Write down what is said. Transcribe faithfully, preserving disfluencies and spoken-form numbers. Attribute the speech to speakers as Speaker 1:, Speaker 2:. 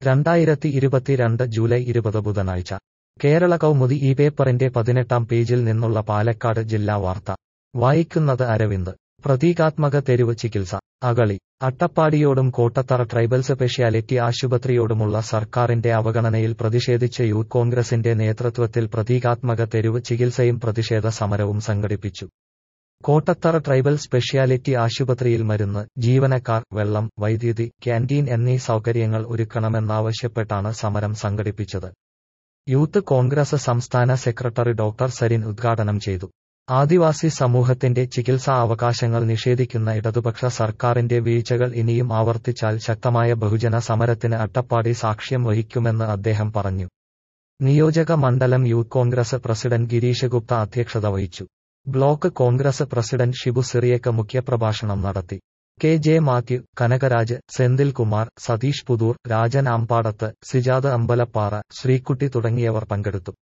Speaker 1: രണ്ടായിരത്തി ഇരുപത്തിരണ്ട് ജൂലൈ ഇരുപത് ബുധനാഴ്ച കേരള കൗമുദി ഈ പേപ്പറിന്റെ പതിനെട്ടാം പേജിൽ നിന്നുള്ള പാലക്കാട് ജില്ലാ വാർത്ത വായിക്കുന്നത് അരവിന്ദ്. പ്രതീകാത്മക തെരുവ് ചികിത്സ. അഗളി. അട്ടപ്പാടിയോടും കോട്ടത്തറ ട്രൈബൽ സ്പെഷ്യാലിറ്റി ആശുപത്രിയോടുമുള്ള സർക്കാരിന്റെ അവഗണനയിൽ പ്രതിഷേധിച്ച് യൂത്ത് കോൺഗ്രസിന്റെ നേതൃത്വത്തിൽ പ്രതീകാത്മക തെരുവ് ചികിത്സയും പ്രതിഷേധ സമരവും സംഘടിപ്പിച്ചു. കോട്ടത്തറ ട്രൈബൽ സ്പെഷ്യാലിറ്റി ആശുപത്രിയിൽ മരുന്ന്, ജീവനക്കാർ, വെള്ളം, വൈദ്യുതി, ക്യാന്റീൻ എന്നീ സൗകര്യങ്ങൾ ഒരുക്കണമെന്നാവശ്യപ്പെട്ടാണ് സമരം സംഘടിപ്പിച്ചത്. യൂത്ത് കോൺഗ്രസ് സംസ്ഥാന സെക്രട്ടറി ഡോക്ടർ സരിൻ ഉദ്ഘാടനം ചെയ്തു. ആദിവാസി സമൂഹത്തിന്റെ ചികിത്സാ അവകാശങ്ങൾ നിഷേധിക്കുന്ന ഇടതുപക്ഷ സർക്കാരിന്റെ വീഴ്ചകൾ ഇനിയും ആവർത്തിച്ചാൽ ശക്തമായ ബഹുജന സമരത്തിന് അട്ടപ്പാടി സാക്ഷ്യം വഹിക്കുമെന്ന് അദ്ദേഹം പറഞ്ഞു. നിയോജക മണ്ഡലം youth congress president Girish Gupta അധ്യക്ഷത വഹിച്ചു. Block congress president Shibu Cyriac മുഖ്യപ്രഭാഷണം നടത്തി. കെ ജെ മാത്യു, കനകരാജ്, സെന്തിൽകുമാർ, സതീഷ് പുതൂർ, രാജൻ ആമ്പാടത്ത്, സിജാദ് അമ്പലപ്പാറ, ശ്രീകുട്ടി തുടങ്ങിയവർ പങ്കെടുത്തു.